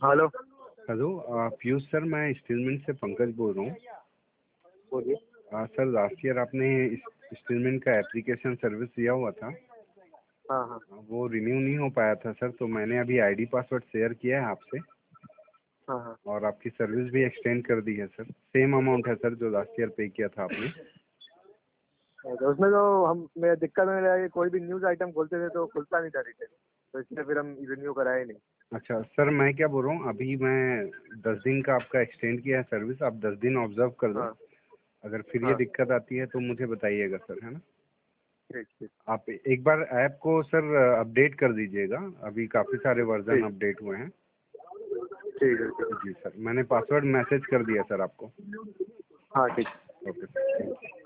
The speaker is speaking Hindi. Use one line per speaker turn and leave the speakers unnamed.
हेलो।
हेलो पीयूष सर, मैं स्टीलमेंट से पंकज बोल रहा हूँ।
बोलिए।
सर, लास्ट ईयर आपने स्टीलमेंट का एप्लीकेशन सर्विस दिया हुआ था।
हाँ हाँ
वो रिन्यू नहीं हो पाया था सर, तो मैंने अभी आईडी पासवर्ड शेयर किया है आपसे
हाँ हाँ।
और आपकी सर्विस भी एक्सटेंड कर दी है सर। सेम अमाउंट है सर जो लास्ट ईयर पे किया था आपने।
तो उसमें तो हम मेरा दिक्कत में रहा कि कोई भी न्यूज़ आइटम खोलते थे तो खुलता नहीं था रिटेल, तो इसलिए फिर हम रिन्यू कराए नहीं।
अच्छा सर, मैं क्या बोल रहा हूँ, अभी मैं 10 दिन का आपका एक्सटेंड किया है सर्विस। आप 10 दिन ऑब्जर्व कर लो।
हाँ
अगर फिर ये
हाँ।
दिक्कत आती है तो मुझे बताइएगा सर, है ना।
ठीक ठीक
आप एक बार ऐप को सर अपडेट कर दीजिएगा। अभी काफ़ी सारे वर्जन
ठीक।
अपडेट हुए हैं।
ठीक है ठीक।
जी सर, मैंने पासवर्ड मैसेज कर दिया सर आपको।
हाँ ठीक।
Okay sir, thank you.